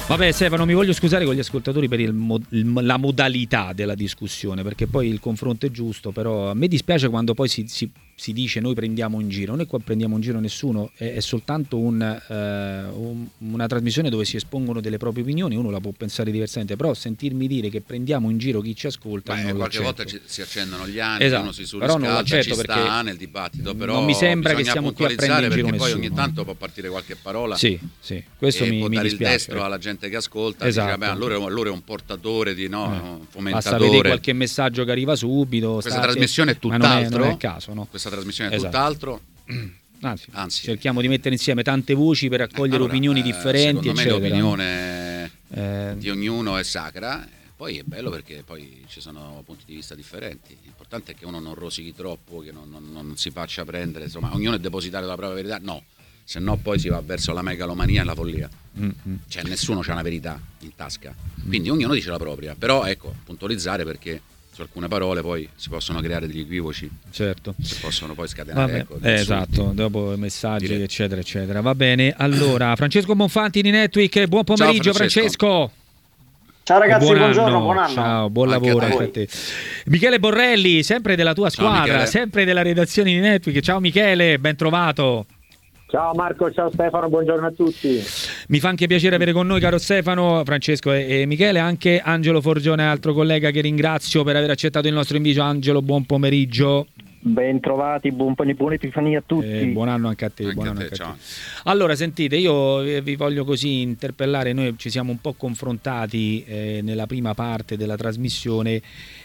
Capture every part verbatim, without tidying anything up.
Vabbè Stefano, mi voglio scusare con gli ascoltatori per il mo- il, la modalità della discussione, perché poi il confronto è giusto, però a me dispiace quando poi si, si, si dice noi prendiamo in giro. Noi qua prendiamo in giro nessuno, è, è soltanto un, eh, un, una trasmissione dove si espongono delle proprie opinioni, uno la può pensare diversamente, però sentirmi dire che prendiamo in giro chi ci ascolta, Beh, non qualche l'accetto. volta ci, si accendono gli anni, Esatto, uno si però non surriscalda, ci l'accetto sta perché nel dibattito, però non mi sembra che bisogna siamo qui a prendere in giro perché nessuno. poi ogni tanto può partire qualche parola. Sì, sì, questo e mi, può mi dare dispiace. il destro alla gente che ascolta, Esatto. dice, vabbè, allora, allora è un portatore di no, Eh. fomentatore. Basta vedere qualche messaggio che arriva subito. Questa sta- trasmissione è ma non tutt'altro. Non è il caso, no? Questa trasmissione è Esatto. tutt'altro. Anzi, Anzi, cerchiamo di mettere insieme tante voci per raccogliere allora, opinioni eh, differenti, secondo me eccetera. l'opinione Eh, di ognuno è sacra. Poi è bello perché poi ci sono punti di vista differenti. L'importante è che uno non rosichi troppo, che non, non, non si faccia prendere, insomma, ognuno è depositario della propria verità. No, se no poi si va verso la megalomania e la follia. Mm-hmm. Cioè nessuno c'ha una verità in tasca. Quindi ognuno dice la propria. Però ecco, puntualizzare perché su alcune parole poi si possono creare degli equivoci, certo, si possono poi scatenare, ecco, eh, esatto, dopo messaggi Direi. eccetera eccetera. Va bene, allora Francesco Bonfanti di Netweek, buon pomeriggio. Ciao, Francesco. Francesco. Ciao ragazzi, buon buongiorno, anno. buon anno. Ciao, buon Anche lavoro a anche a te. Michele Borrelli, sempre della tua Ciao, squadra, Michele. sempre della redazione di Netweek. Ciao Michele, ben trovato. Ciao Marco, ciao Stefano, buongiorno a tutti. Mi fa anche piacere avere con noi, caro Stefano, Francesco e, e Michele, anche Angelo Forgione, altro collega che ringrazio per aver accettato il nostro invito. Angelo, buon pomeriggio. Ben trovati, buon, buon Epifania a tutti. Eh, buon anno anche a te. Anche buon a anno te, anche a ciao. te. Allora, sentite, io vi voglio così interpellare. Noi ci siamo un po' confrontati eh, nella prima parte della trasmissione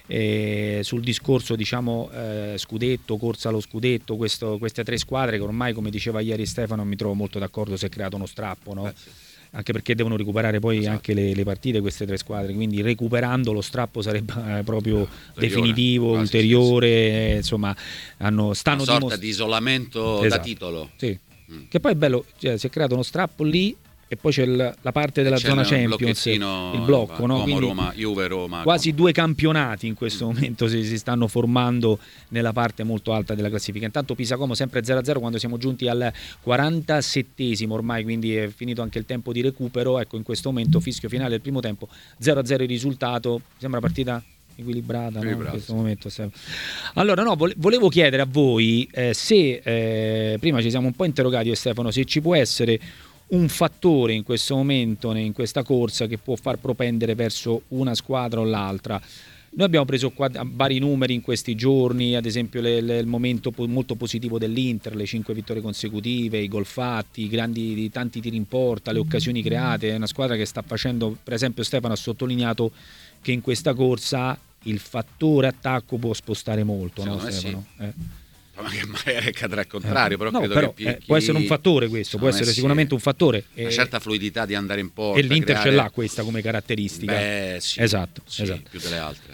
eh, sul discorso, diciamo, eh, scudetto, corsa allo scudetto, questo, queste tre squadre che ormai, come diceva ieri Stefano, mi trovo molto d'accordo, si è creato uno strappo, no? Eh, sì. Anche perché devono recuperare poi Esatto. anche le, le partite queste tre squadre, quindi recuperando lo strappo sarebbe eh, proprio Ulteriore. definitivo, Ah, sì, ulteriore, eh, insomma, hanno, stanno Una sorta dimos- di isolamento da Esatto. titolo. Sì. Mm. Che poi è bello, cioè, si è creato uno strappo lì e poi c'è il- la parte della C'è zona il Champions, blocchettino, il blocco, no? Como, Quindi Roma, Juve, Roma, quasi Como. due campionati in questo momento si, si stanno formando nella parte molto alta della classifica. Intanto Pisa-Como sempre zero a zero quando siamo giunti al quarantasettesimo ormai, quindi è finito anche il tempo di recupero. Ecco, in questo momento fischio finale del primo tempo, zero a zero il risultato, sembra partita equilibrata, no? In questo momento. Allora no, volevo chiedere a voi eh, se eh, prima ci siamo un po' interrogati io e Stefano, se ci può essere un fattore in questo momento in questa corsa che può far propendere verso una squadra o l'altra. Noi abbiamo preso qua vari numeri in questi giorni, ad esempio le, le, il momento po- molto positivo dell'Inter, le cinque vittorie consecutive, i gol fatti, i grandi, tanti tiri in porta, le occasioni create. È una squadra che sta facendo, per esempio Stefano ha sottolineato che in questa corsa il fattore attacco può spostare molto, no, Stefano? Sì. Eh. Ma che magari accadrà al contrario, Eh. però No, credo però, che eh, Picchi- può essere un fattore questo, può essere Messi sicuramente un fattore. una eh, certa fluidità di andare in porta e l'Inter creare... ce l'ha questa come caratteristica. Beh, sì, esatto, sì, esatto. più delle altre.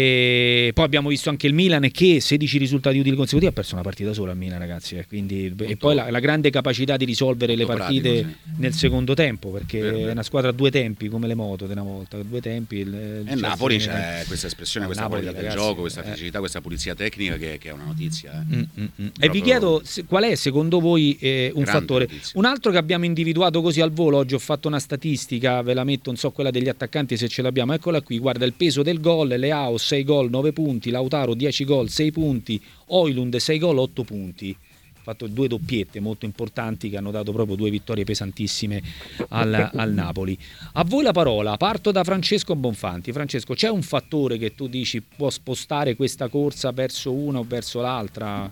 E poi abbiamo visto anche il Milan che sedici risultati utili consecutivi ha perso una partita sola al Milan, ragazzi, eh, quindi, molto, e poi la, la grande capacità di risolvere le partite pratico, sì. nel secondo tempo, perché Vero, è vero. una squadra a due tempi come le moto di una volta, due tempi. Il, il E Napoli Chelsea- c'è questa espressione, questa Napoli, qualità del ragazzi, gioco, questa eh. fisicità, questa pulizia tecnica che, che è una notizia. Eh. Mm, mm, mm. E Proprio- vi chiedo se- qual è secondo voi eh, un Grande fattore. notizia. Un altro che abbiamo individuato così al volo, oggi ho fatto una statistica, ve la metto, non so quella degli attaccanti se ce l'abbiamo, eccola qui, guarda il peso del gol, Leao sei gol nove punti, Lautaro dieci gol sei punti, Højlund sei gol otto punti. Fatto due doppiette molto importanti che hanno dato proprio due vittorie pesantissime al, al Napoli. A voi la parola, parto da Francesco Bonfanti. Francesco, c'è un fattore che tu dici può spostare questa corsa verso una o verso l'altra?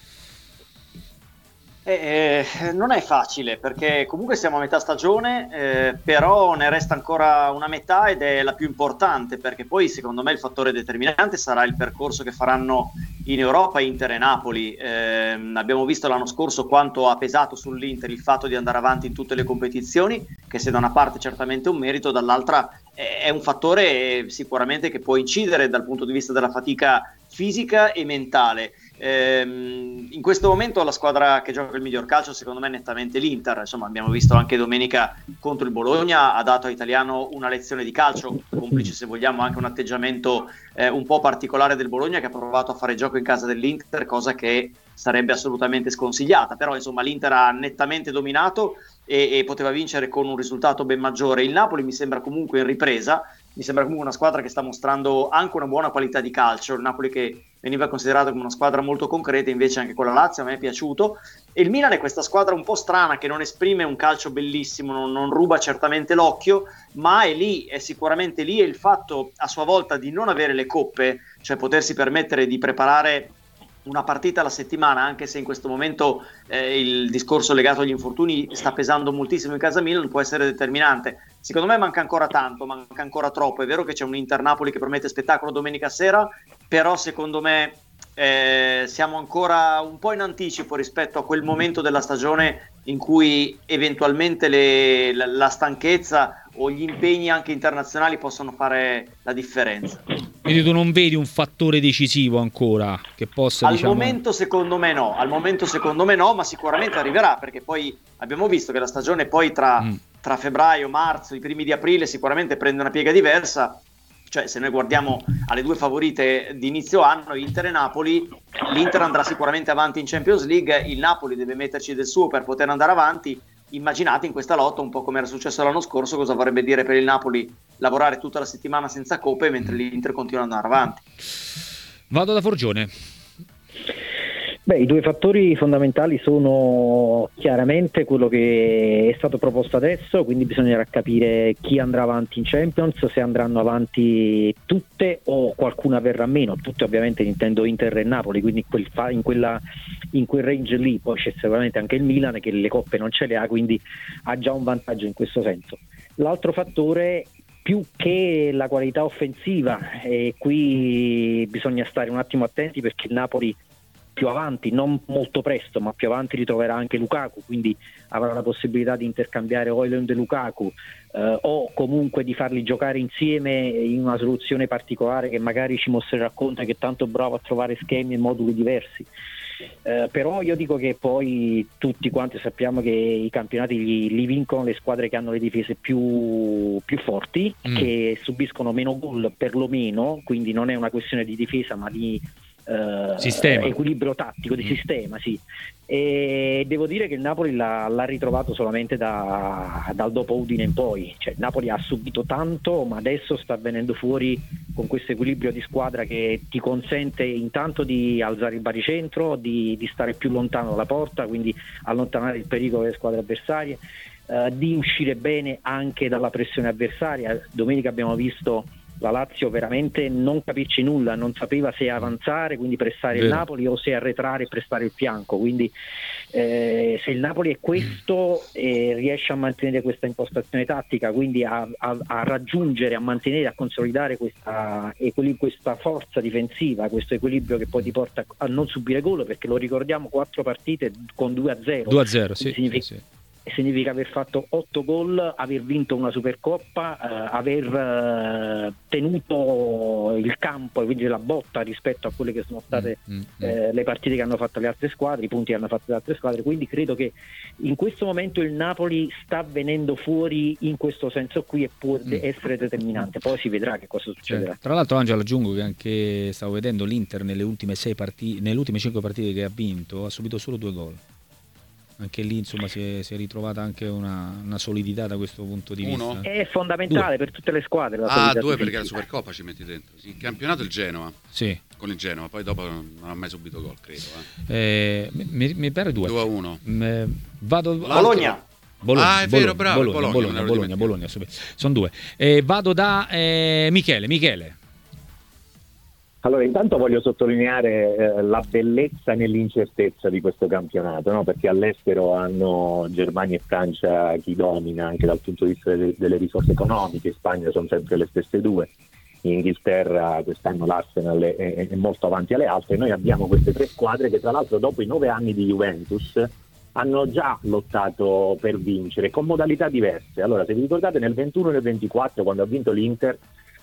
Eh, eh, non è facile perché comunque siamo a metà stagione, eh, però ne resta ancora una metà ed è la più importante, perché poi secondo me il fattore determinante sarà il percorso che faranno in Europa Inter e Napoli. Eh, abbiamo visto l'anno scorso quanto ha pesato sull'Inter il fatto di andare avanti in tutte le competizioni, che se da una parte certamente è un merito, dall'altra è un fattore sicuramente che può incidere dal punto di vista della fatica fisica e mentale. Ehm, in questo momento la squadra che gioca il miglior calcio secondo me è nettamente l'Inter. Insomma, abbiamo visto anche domenica contro il Bologna, ha dato a Italiano una lezione di calcio, complice se vogliamo anche un atteggiamento eh, un po' particolare del Bologna, che ha provato a fare gioco in casa dell'Inter, cosa che sarebbe assolutamente sconsigliata. Però insomma l'Inter ha nettamente dominato e, e poteva vincere con un risultato ben maggiore. Il Napoli mi sembra comunque in ripresa, mi sembra comunque una squadra che sta mostrando anche una buona qualità di calcio. Il Napoli che veniva considerato come una squadra molto concreta, invece anche con la Lazio a me è piaciuto. E il Milan è questa squadra un po' strana che non esprime un calcio bellissimo, non, non ruba certamente l'occhio, ma è lì, è sicuramente lì, e il fatto a sua volta di non avere le coppe, cioè potersi permettere di preparare una partita alla settimana, anche se in questo momento eh, il discorso legato agli infortuni sta pesando moltissimo in casa Milan, può essere determinante. Secondo me manca ancora tanto, manca ancora troppo. È vero che c'è un Inter Napoli che promette spettacolo domenica sera, però secondo me eh, siamo ancora un po' in anticipo rispetto a quel momento della stagione in cui eventualmente le, la, la stanchezza o gli impegni anche internazionali possono fare la differenza. Quindi tu non vedi un fattore decisivo ancora che possa, al diciamo... momento secondo me no, al momento secondo me no, ma sicuramente arriverà, perché poi abbiamo visto che la stagione poi tra, mm. tra febbraio, marzo, i primi di aprile sicuramente prende una piega diversa. Cioè, se noi guardiamo alle due favorite di inizio anno, Inter e Napoli, l'Inter andrà sicuramente avanti in Champions League, il Napoli deve metterci del suo per poter andare avanti. Immaginate in questa lotta, un po' come era successo l'anno scorso, cosa vorrebbe dire per il Napoli lavorare tutta la settimana senza coppe mentre l'Inter continua ad andare avanti. Vado da Forgione. Beh, i due fattori fondamentali sono chiaramente quello che è stato proposto adesso, quindi bisognerà capire chi andrà avanti in Champions, se andranno avanti tutte o qualcuna verrà meno. Tutte ovviamente intendo Inter e Napoli, quindi quel fa, in, quella, in quel range lì. Poi c'è sicuramente anche il Milan che le coppe non ce le ha, quindi ha già un vantaggio in questo senso. L'altro fattore, più che la qualità offensiva, e qui bisogna stare un attimo attenti perché il Napoli più avanti, non molto presto, ma più avanti ritroverà anche Lukaku, quindi avrà la possibilità di intercambiare Højlund e Lukaku eh, o comunque di farli giocare insieme in una soluzione particolare che magari ci mostrerà Conte, che è tanto bravo a trovare schemi e moduli diversi. Eh, però io dico che poi tutti quanti sappiamo che i campionati li, li vincono le squadre che hanno le difese più, più forti, mm. che subiscono meno gol perlomeno, quindi non è una questione di difesa ma di Uh, sistema. equilibrio tattico di mm. sistema, sì. E devo dire che il Napoli l'ha, l'ha ritrovato solamente da, dal dopo Udine in poi. Cioè, il Napoli ha subito tanto, ma adesso sta venendo fuori con questo equilibrio di squadra che ti consente intanto di alzare il baricentro, di, di stare più lontano dalla porta, quindi allontanare il pericolo delle squadre avversarie, uh, di uscire bene anche dalla pressione avversaria. Domenica abbiamo visto la Lazio veramente non capirci nulla, non sapeva se avanzare, quindi pressare Vero. il Napoli, o se arretrare e prestare il fianco. Quindi eh, se il Napoli è questo e eh, riesce a mantenere questa impostazione tattica, quindi a, a, a raggiungere, a mantenere, a consolidare questa, questa forza difensiva, questo equilibrio che poi ti porta a non subire gol, perché lo ricordiamo, quattro partite con due a zero. due a zero, sì, significa, sì, sì. significa aver fatto otto gol, aver vinto una Supercoppa, eh, aver eh, tenuto il campo, quindi la botta rispetto a quelle che sono state mm, mm, eh, le partite che hanno fatto le altre squadre, i punti che hanno fatto le altre squadre. Quindi credo che in questo momento il Napoli sta venendo fuori in questo senso qui e può mm. essere determinante. Poi si vedrà che cosa succederà. Cioè, tra l'altro, Angelo, aggiungo che anche stavo vedendo l'Inter nelle ultime sei partite, nelle ultime cinque partite che ha vinto, ha subito solo due gol. Anche lì insomma si è, si è ritrovata anche una, una solidità da questo punto di Uno? vista. È fondamentale due. per tutte le squadre. La ah, due perché la Supercoppa ci metti dentro. Sì, il campionato il Genoa. Sì. Con il Genoa, poi dopo non ha mai subito gol, credo. Eh. Eh, mi, mi pare due. due a uno. Mm, vado Bologna. Bologna. Ah, è vero, bravo. Bologna, Bologna, Bologna, Bologna, Bologna, Bologna sono due. Eh, vado da eh, Michele. Michele. Allora, intanto voglio sottolineare eh, la bellezza nell'incertezza di questo campionato, no? Perché all'estero hanno Germania e Francia chi domina anche dal punto di vista delle, delle risorse economiche, in Spagna sono sempre le stesse due, in Inghilterra quest'anno l'Arsenal è, è, è molto avanti alle altre. Noi abbiamo queste tre squadre che tra l'altro dopo i nove anni di Juventus hanno già lottato per vincere con modalità diverse. Allora, se vi ricordate nel ventuno e nel ventiquattro, quando ha vinto l'Inter,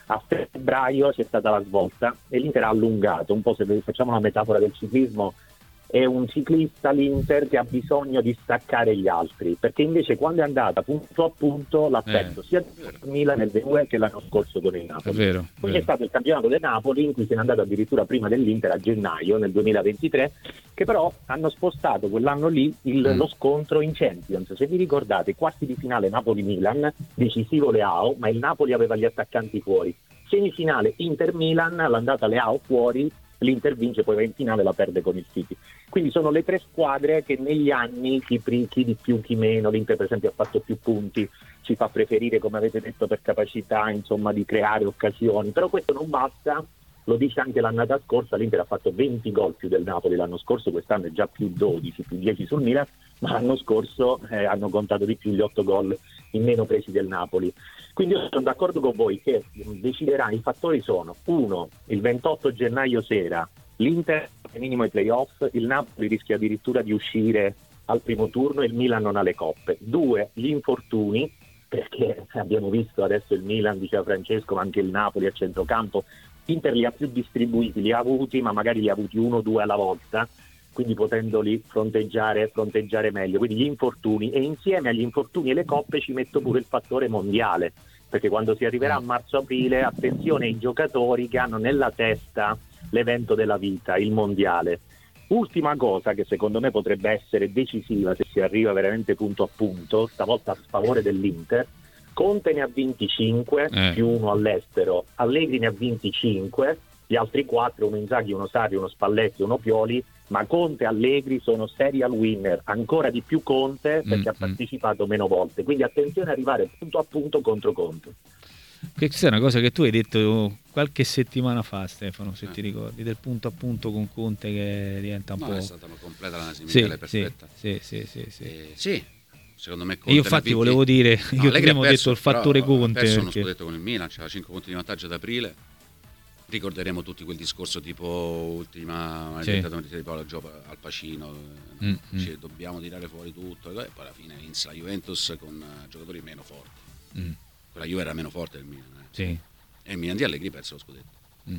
A febbraio c'è stata la svolta e l'Inter ha allungato, un po' se facciamo una metafora del ciclismo, è un ciclista l'Inter che ha bisogno di staccare gli altri, perché invece quando è andata punto a punto l'ha perso eh. sia il Milan nel due che l'anno scorso con il Napoli. È vero, Poi vero. c'è stato il campionato del Napoli in cui se n'è andato addirittura prima dell'Inter a gennaio nel duemilaventitré, che però hanno spostato quell'anno lì il, mm. lo scontro in Champions. Se vi ricordate, quarti di finale Napoli-Milan, decisivo Leao, ma il Napoli aveva gli attaccanti fuori. Semifinale Inter-Milan, l'andata Leao fuori, l'Inter vince, poi va in finale, la perde con il City. Quindi sono le tre squadre che negli anni, chi, chi di più chi meno, l'Inter per esempio ha fatto più punti, ci fa preferire, come avete detto, per capacità insomma di creare occasioni, però questo non basta, lo dice anche l'annata scorsa, l'Inter ha fatto venti gol più del Napoli l'anno scorso, quest'anno è già più dodici, più dieci sul Milan, ma l'anno scorso eh, hanno contato di più gli otto gol in meno presi del Napoli. Quindi io sono d'accordo con voi che deciderà, i fattori sono: uno, il ventotto gennaio sera l'Inter è minimo ai playoff, il Napoli rischia addirittura di uscire al primo turno e il Milan non ha le coppe. Due, gli infortuni, perché abbiamo visto adesso il Milan, diceva Francesco, ma anche il Napoli a centrocampo, l'Inter li ha più distribuiti, li ha avuti, ma magari li ha avuti uno o due alla volta, quindi potendoli fronteggiare, fronteggiare meglio. Quindi gli infortuni, e insieme agli infortuni e le coppe ci metto pure il fattore mondiale, perché quando si arriverà a marzo-aprile, attenzione ai giocatori che hanno nella testa l'evento della vita, il mondiale. Ultima cosa che secondo me potrebbe essere decisiva se si arriva veramente punto a punto, stavolta a sfavore dell'Inter: Conte ne ha venticinque, eh. più uno all'estero, Allegri ne ha venticinque, gli altri quattro, uno Inzaghi, uno Sarri, uno Spalletti, uno Pioli, ma Conte e Allegri sono serial winner, ancora di più Conte perché mm, ha partecipato mm. meno volte, quindi attenzione ad arrivare punto a punto contro Conte. Questa è una cosa che tu hai detto qualche settimana fa, Stefano, se eh. ti ricordi, del punto a punto con Conte che diventa un no, po'... è stata una completa l'analisi sì, perfetta. Sì, sì, sì, sì. Eh, sì. Secondo me Conte, e io infatti vinti... volevo dire, no, io abbiamo detto il fattore però, Conte, ha perso perché... uno scudetto con il Milan, c'era cinque punti di vantaggio ad aprile, ricorderemo tutti quel discorso tipo ultima maledetta sì. di Paolo Gio al Pacino, mm, dice, mm. dobbiamo tirare fuori tutto, e poi alla fine vinse la Juventus con giocatori meno forti, mm. quella Juve era meno forte del Milan, eh. sì. e il Milan di Allegri perse lo scudetto. Mm.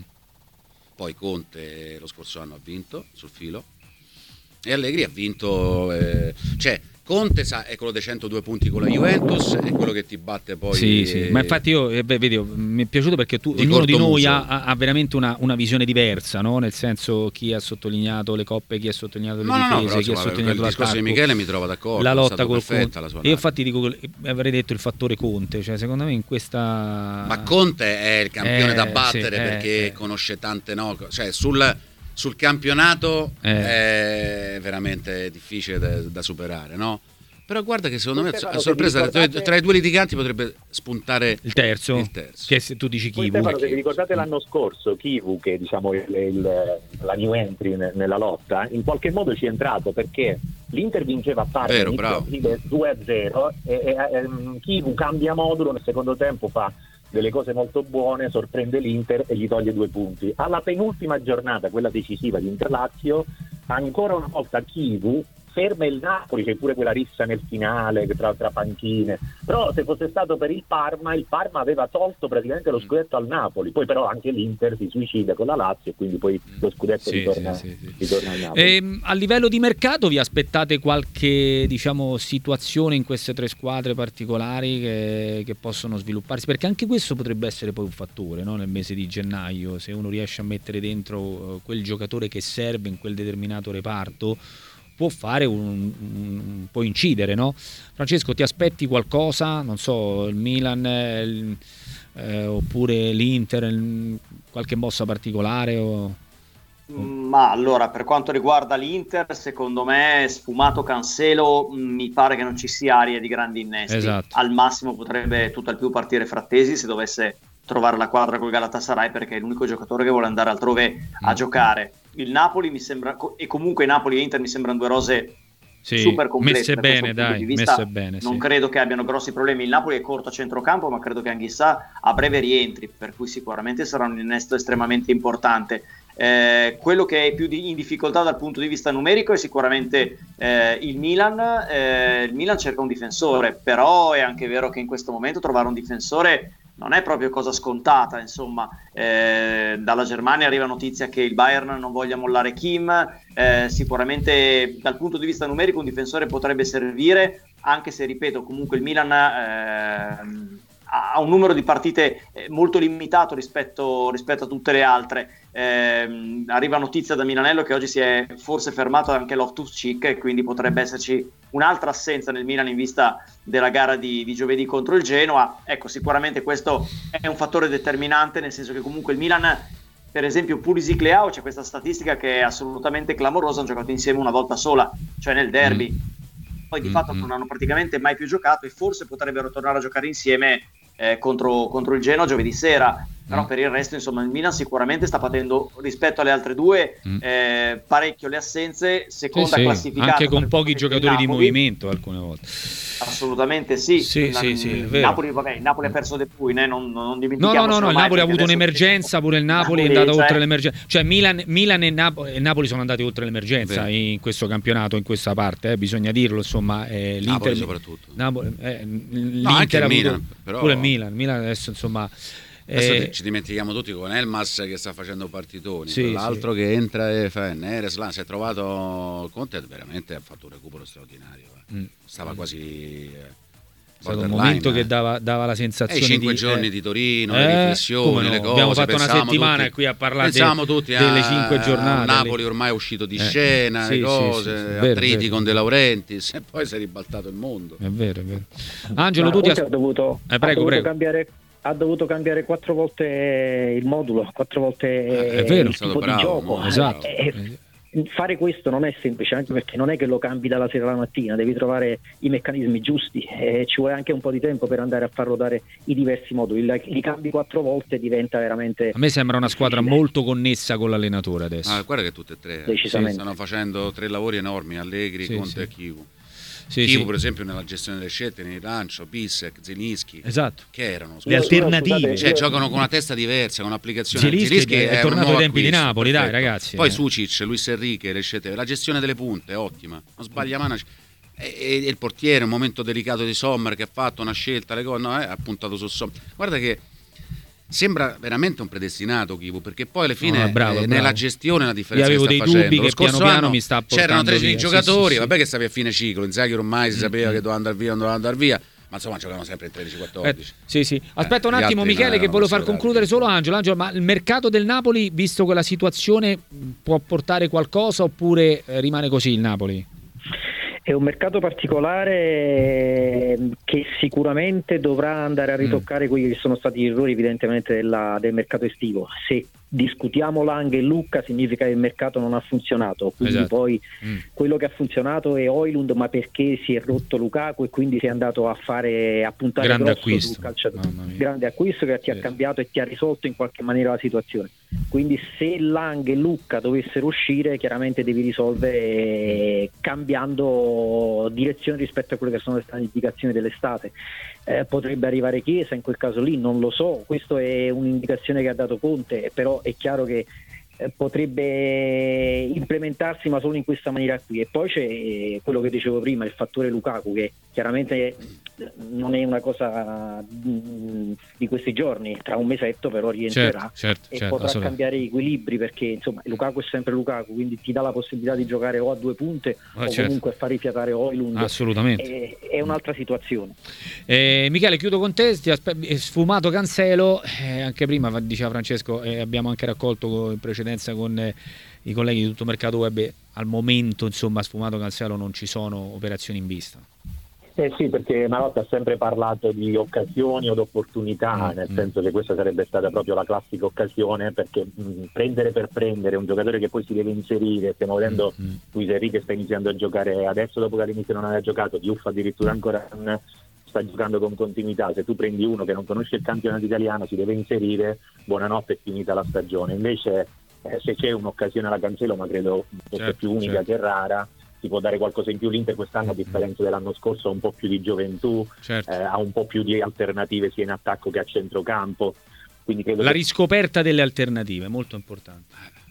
Poi Conte lo scorso anno ha vinto sul filo e Allegri ha vinto, eh, cioè Conte sa, è quello dei centodue punti con la Juventus, è quello che ti batte poi. Sì, eh, sì. Ma infatti io eh, beh, vedi, mi è piaciuto perché tu, di ognuno di noi ha, ha veramente una, una visione diversa, no? Nel senso, chi ha sottolineato le coppe, chi ha sottolineato le no, difese, no, no, però, chi ha sottolineato il discorso di Michele mi trova d'accordo, la lotta col Conte. La io infatti dico, avrei detto il fattore Conte, cioè secondo me in questa. Ma Conte è il campione eh, da battere sì, perché eh, conosce tante no, cioè sul sul campionato eh. è veramente difficile da, da superare, no? Però guarda che secondo me a sorpresa ricordate... tra i due litiganti potrebbe spuntare il terzo, il terzo. Che se tu dici Chivu. Stefano, se vi ricordate l'anno scorso Chivu, che diciamo il, il, la new entry nella lotta, in qualche modo ci è entrato perché l'Inter vinceva a parte due a zero e, e, e Chivu cambia modulo, nel secondo tempo fa delle cose molto buone, sorprende l'Inter e gli toglie due punti. Alla penultima giornata, quella decisiva di Inter-Lazio, ancora una volta Chivu ferma il Napoli, c'è pure quella rissa nel finale tra, tra panchine, però se fosse stato per il Parma, il Parma aveva tolto praticamente lo scudetto al Napoli, poi però anche l'Inter si suicida con la Lazio e quindi poi lo scudetto sì, ritorna, sì, sì, sì. ritorna al Napoli. E, a livello di mercato vi aspettate qualche diciamo situazione in queste tre squadre particolari che, che possono svilupparsi? Perché anche questo potrebbe essere poi un fattore, no? Nel mese di gennaio, se uno riesce a mettere dentro uh, quel giocatore che serve in quel determinato reparto, può fare un, un può incidere, no? Francesco, ti aspetti qualcosa? Non so, il Milan il, eh, oppure l'Inter, il, qualche mossa particolare? O... Ma allora, per quanto riguarda l'Inter, secondo me sfumato Cancelo mi pare che non ci sia aria di grandi innesti. Esatto. Al massimo potrebbe tutto al più partire Frattesi se dovesse trovare la quadra col Galatasaray, perché è l'unico giocatore che vuole andare altrove a mm. giocare. Il Napoli mi sembra, e comunque Napoli e Inter mi sembrano due rose sì, super complete, messe bene, dai, messe bene, non sì. credo che abbiano grossi problemi. Il Napoli è corto a centrocampo, ma credo che Anghissà a breve rientri, per cui sicuramente sarà un innesto estremamente importante. Eh, quello che è più di, in difficoltà dal punto di vista numerico è sicuramente eh, il Milan. Eh, il Milan cerca un difensore, però è anche vero che in questo momento trovare un difensore non è proprio cosa scontata, insomma. Eh, dalla Germania arriva notizia che il Bayern non voglia mollare Kim, eh, sicuramente dal punto di vista numerico un difensore potrebbe servire, anche se, ripeto, comunque il Milan eh, ha un numero di partite molto limitato rispetto, rispetto a tutte le altre. Eh, arriva notizia da Milanello che oggi si è forse fermato anche Loftus-Cheek e quindi potrebbe esserci un'altra assenza nel Milan in vista della gara di, di giovedì contro il Genoa. Ecco, sicuramente questo è un fattore determinante, nel senso che comunque il Milan, per esempio Pulisic Leao, c'è questa statistica che è assolutamente clamorosa, hanno giocato insieme una volta sola, cioè nel derby. Mm. Poi di mm-hmm. fatto non hanno praticamente mai più giocato e forse potrebbero tornare a giocare insieme eh, contro, contro il Genoa giovedì sera. Però mm. per il resto, insomma, il Milan sicuramente sta patendo rispetto alle altre due mm. eh, parecchio le assenze, seconda sì, classificata, anche con pochi giocatori di movimento alcune volte. Assolutamente sì. Sì, la, sì, sì, il Napoli, vabbè, il Napoli ha perso De Bruyne, eh, non, non dimentichiamo. No, no, no, no, il Napoli ha avuto un'emergenza, pure il Napoli, Napoli è andato cioè... oltre l'emergenza. Cioè Milan, Milan e, Napoli, e Napoli sono andati oltre l'emergenza Beh. in questo campionato, in questa parte, eh, bisogna dirlo, insomma, eh, l'Inter Napoli soprattutto. Napoli, eh, no, anche il ha Milan, avuto, però... pure il Milan, il Milan adesso, insomma, Eh, ci dimentichiamo tutti con Elmas che sta facendo partitoni, sì, l'altro sì. che entra e fa Neres, là si è trovato Conte, veramente ha fatto un recupero straordinario, eh. mm. stava quasi eh, è stato un momento eh. che dava, dava la sensazione eh, i cinque di giorni eh, di Torino, eh, le riflessioni, no? le cose. Abbiamo fatto una settimana tutti, qui a parlare de, tutti delle a, cinque giornate. Napoli ormai è uscito di eh, scena, sì, le cose, sì, sì, sì, attriti vero, vero. con De Laurentiis e poi si è ribaltato il mondo. È vero, è vero. Angelo, Ma tu ti as- ha dovuto, eh, prego, ha dovuto prego. cambiare ha dovuto cambiare quattro volte il modulo, quattro volte eh, è vero, il tipo bravo, di gioco. Esatto. Eh, eh, fare questo non è semplice, anche perché non è che lo cambi dalla sera alla mattina, devi trovare i meccanismi giusti e ci vuole anche un po' di tempo per andare a far ruotare i diversi moduli. Li cambi quattro volte diventa veramente... A me sembra una squadra difficile. molto connessa con l'allenatore adesso. Ah, guarda che tutte e tre Decisamente. stanno facendo tre lavori enormi, Allegri, Sì, Conte sì. e Chivu. Sì, Chivu sì. per esempio nella gestione delle scelte, nel lancio, Bissek, Zelinski, Esatto. che erano Le alternative. cioè giocano con una testa diversa, con un'applicazione. Zelinski è, è tornato ai tempi di acquisto, Napoli, perfetto. dai ragazzi. Poi eh. Sucic, Luis Enrique, le scelte, la gestione delle punte è ottima, non sbaglia mai una... e, e il portiere, un momento delicato di Sommer che ha fatto una scelta, le cose, no, eh, ha puntato su Sommer. Guarda che sembra veramente un predestinato Chivu, perché poi alla fine no, bravo, eh, bravo. nella gestione la differenza Io avevo che sta dei dubbi facendo. Lo che piano scorso piano anno mi sta portando c'erano tredici via. giocatori, Sì, sì, vabbè sì. che stavi a fine ciclo, Inzaghi ormai si sapeva mm-hmm. che doveva andare via, non doveva andare via, ma insomma giocavano sempre in tredici quattordici. Eh, sì, sì. Aspetta un Eh, gli attimo altri Michele non che volevo far erano concludere solo considerati. Angelo. Angelo, ma il mercato del Napoli, visto quella situazione, può portare qualcosa oppure eh, rimane così il Napoli? È un mercato particolare che sicuramente dovrà andare a ritoccare mm. quelli che sono stati gli errori evidentemente della, del mercato estivo. Se discutiamo Lang e Lucca significa che il mercato non ha funzionato, quindi esatto. poi mm. quello che ha funzionato è Højlund, ma perché si è rotto Lukaku e quindi si è andato a fare a puntare grande grosso acquisto. sul calciatore. Grande acquisto che ti ha cambiato e ti ha risolto in qualche maniera la situazione. Quindi se Lang e Lucca dovessero uscire, chiaramente devi risolvere eh, cambiando direzione rispetto a quelle che sono le state indicazioni dell'estate. Eh, potrebbe arrivare Chiesa in quel caso lì, non lo so, questa è un'indicazione che ha dato Conte, però è chiaro che eh, potrebbe implementarsi ma solo in questa maniera qui. E poi c'è eh, quello che dicevo prima, il fattore Lukaku, che chiaramente non è una cosa mh, di questi giorni, tra un mesetto però rientrerà, certo, certo, e certo, potrà cambiare gli equilibri, perché insomma Lukaku è sempre Lukaku, quindi ti dà la possibilità di giocare o a due punte ah, o certo. comunque far rifiatare Højlund. Assolutamente. È, è un'altra situazione. Eh, Michele, chiudo con te, ti aspe- sfumato Cancelo, eh, anche prima diceva Francesco, eh, abbiamo anche raccolto in precedenza con eh, i colleghi di Tutto Mercato Web, al momento insomma sfumato Cancelo non ci sono operazioni in vista. Eh sì, perché Marotta ha sempre parlato di occasioni o di opportunità, mm, nel mm. senso che questa sarebbe stata proprio la classica occasione, perché mh, prendere per prendere un giocatore che poi si deve inserire, stiamo vedendo mm, mm. Luis Enrique sta iniziando a giocare adesso dopo che all'inizio non aveva giocato, Diouf addirittura ancora non sta giocando con continuità. Se tu prendi uno che non conosce il campionato italiano, si deve inserire, buonanotte, è finita la stagione. Invece eh, se c'è un'occasione alla Cancelo, ma credo fosse certo, più unica certo. che rara, si può dare qualcosa in più. L'Inter quest'anno, a differenza dell'anno scorso, ha un po' più di gioventù, certo. eh, ha un po' più di alternative sia in attacco che a centrocampo, quindi credo la che... riscoperta delle alternative, molto importante.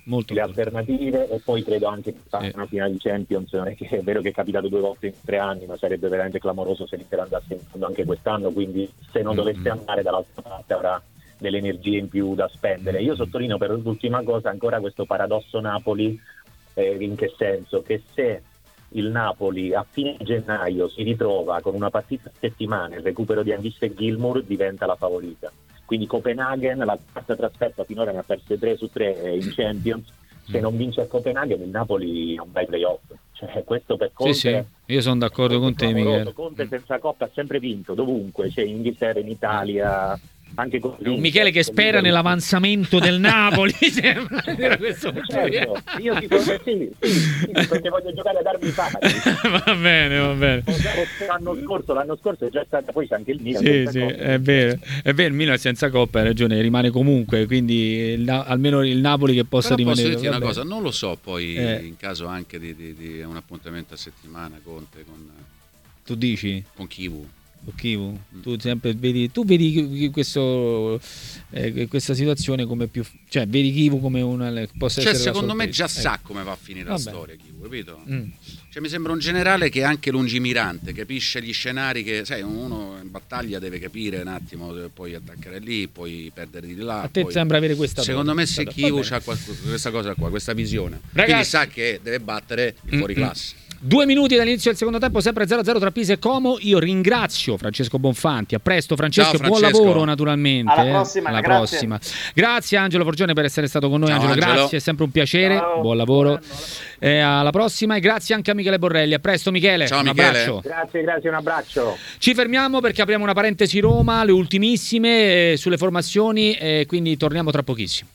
molto le corto. alternative, e poi credo anche che fa Sì. una finale di Champions, non è che è vero che è capitato due volte in tre anni, ma sarebbe veramente clamoroso se l'Inter andasse in fondo anche quest'anno, quindi se non dovesse Mm-hmm. andare dall'altra parte avrà delle energie in più da spendere. Io sottolineo per l'ultima cosa ancora questo paradosso Napoli, eh, in che senso? Che se il Napoli a fine gennaio si ritrova con una partita a settimana, il recupero di Anghis e Gilmour, diventa la favorita. Quindi Copenaghen, la quarta trasferta, finora ne ha perse tre su tre in Champions. Se non vince a Copenaghen, il Napoli non va ai playoff. Cioè, questo per Conte, Sì, sì, io sono d'accordo con te, Michele. Conte senza Coppa ha sempre vinto, dovunque, cioè in Inghilterra, in Italia, anche con Michele che spera nell'avanzamento del Napoli, sembra dire questo. Certo, io dico sì, sì, sì, perché voglio giocare a darmi i pari. Va bene, va bene. L'anno scorso, l'anno scorso è già stata, poi c'è anche il Milan. Sì, sì, è vero, è vero, il Milan senza Coppa, hai ragione, rimane comunque, quindi il, almeno il Napoli che possa Però rimanere. posso dirti una vabbè. cosa, non lo so poi Eh. in caso anche di, di, di un appuntamento a settimana Conte con, Tu dici? con Kivu. Kivu, tu sempre vedi, tu vedi questo, eh, questa situazione come più, cioè vedi Kivu come una possa Cioè essere la secondo me già sorpresa. sa come va a finire Vabbè. la storia Kivu, capito? Mm. Cioè mi sembra un generale che è anche lungimirante, capisce gli scenari che, sai, uno in battaglia deve capire un attimo, puoi attaccare lì, puoi perdere di là. A te poi... sembra avere questa Secondo me se Va Kivu bene. ha questa cosa qua, questa visione, Ragazzi- quindi sa che deve battere il fuori classe. Due minuti dall'inizio del secondo tempo, sempre zero a zero tra Pisa e Como. Io ringrazio Francesco Bonfanti. A presto, Francesco. Ciao, Buon Francesco. lavoro, naturalmente. Alla eh. prossima, Alla grazie. prossima. Grazie, Angelo Forgione, per essere stato con noi. Ciao, Angelo, Angelo. grazie, è sempre un piacere. Ciao. Buon lavoro. Eh, alla prossima, e grazie anche a Michele Borrelli. A presto, Michele. Ciao, un Michele. abbraccio. Grazie, grazie, un abbraccio. Ci fermiamo perché apriamo una parentesi Roma, le ultimissime eh, sulle formazioni, e quindi torniamo tra pochissimo.